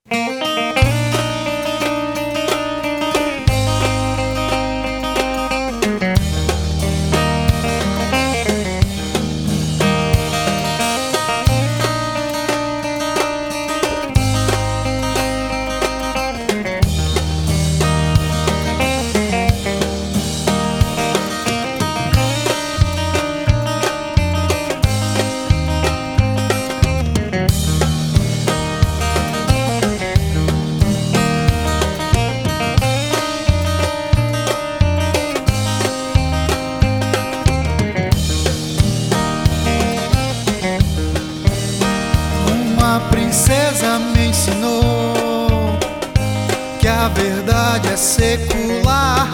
Uma princesa me ensinou que a verdade é secular.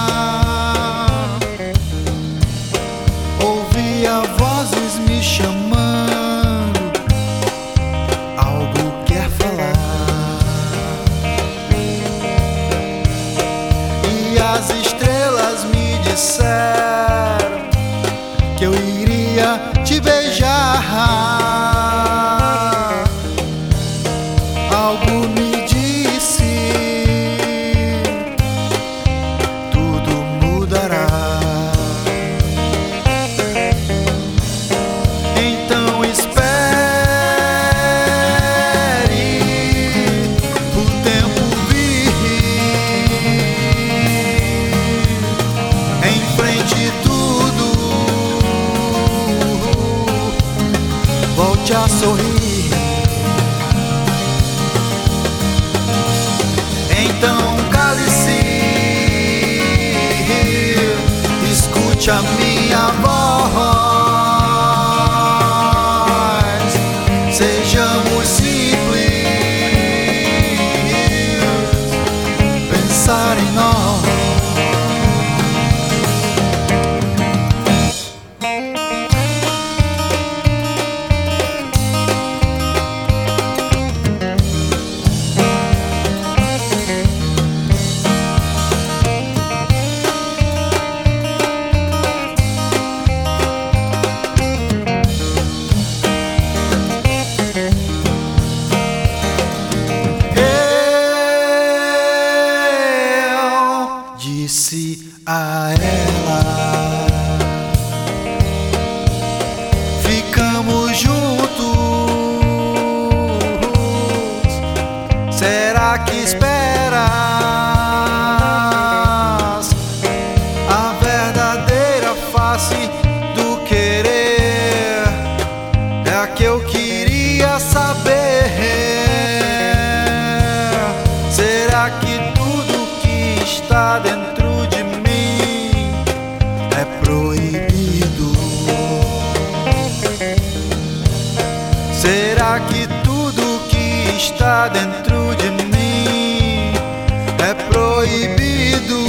Ouvia vozes me chamando, algo quer falar. E as estrelas me disseram que eu iria te beijar. Algo me disse, tudo mudará. Então espere o tempo vir. Enfrente tudo, volte a sorrir. Então cale-se, escute a minha voz. Sejamos simples, pensar em nós. Disse a ela: ficamos juntos. Será que esperas a verdadeira face do querer? É a que eu queria saber. Será que tudo que está dentro de mim é proibido? Será que tudo que está dentro de mim é proibido?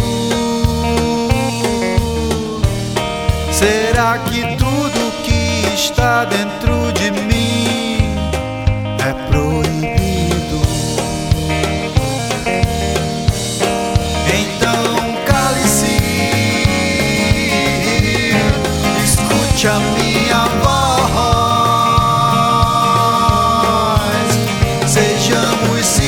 Será que tudo que está dentro de mim é proibido? A minha voz, sejamos